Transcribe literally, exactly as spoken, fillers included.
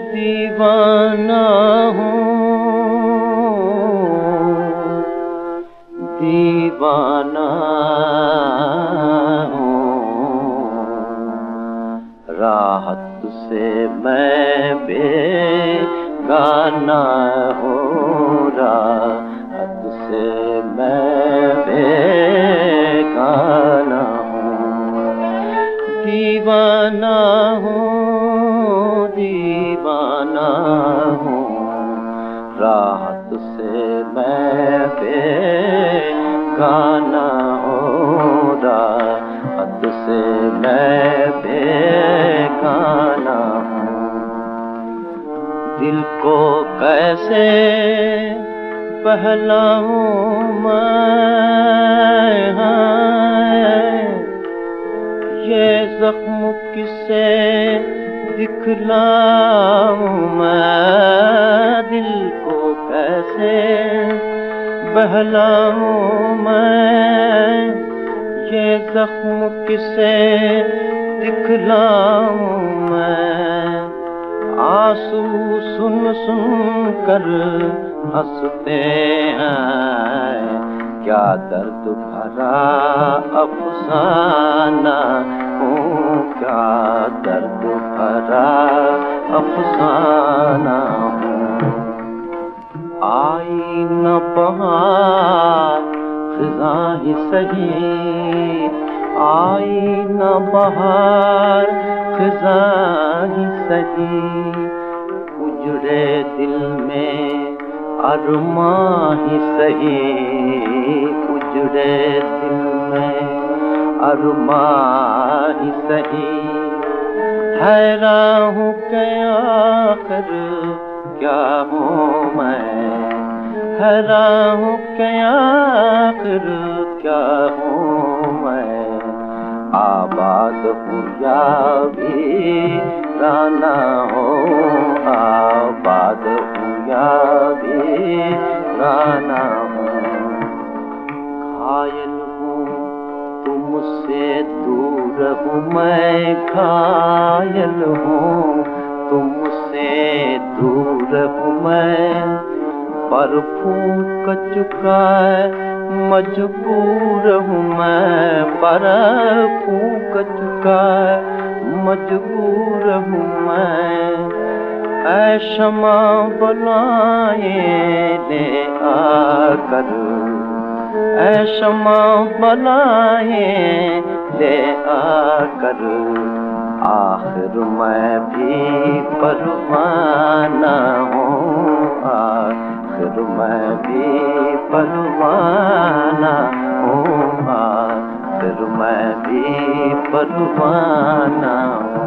दीवाना हूँ, दीवाना हूँ, राहत से मैं बेगाना हूँ, राहत से मैं बेगाना हूँ, दीवाना हूँ, दीवाना हूँ, राहत से मैं बेगाना हूँ, राहत से मैं बेगाना हूँ। दिल को कैसे बहलाऊं मैं, ये जख्म किसे दिखलाऊं मैं, दिल को कैसे बहलाऊं मैं, ये जख्म किसे दिखलाऊं मैं। आंसू सुन सुन कर हंसते हैं, क्या दर्द भरा अफसाना हूँ, क्या दर्द भरा अफसाना हूँ। आई न बहार ख़िज़ा ही सही, आई न बहार ख़िज़ा ही सही, उजड़े दिल में अरमां ही सही, उजड़े दिल में अरमां ही सही। हैरान हूँ कि आखिर क्या हूँ मैं, हैरान हूँ कि आखिर क्या हूँ मैं, आबाद हूँ या वीराना हूँ, आबाद हूँ या वीराना हूँ। घायल हूँ तुमसे दूर हूँ मैं, घायल हूँ तुमसे दूर हूँ मैं, पर फूंक चुका मजबूर हूँ मैं, पर फूंक चुका मजबूर हूँ मैं। ऐ शमा बुलाए ले आकर, ऐ शमा बुलाए ले आकर, आखिर मैं भी परवाना हूँ, आखिर मैं भी परवाना हूँ, आखिर मैं भी परवाना हूँ।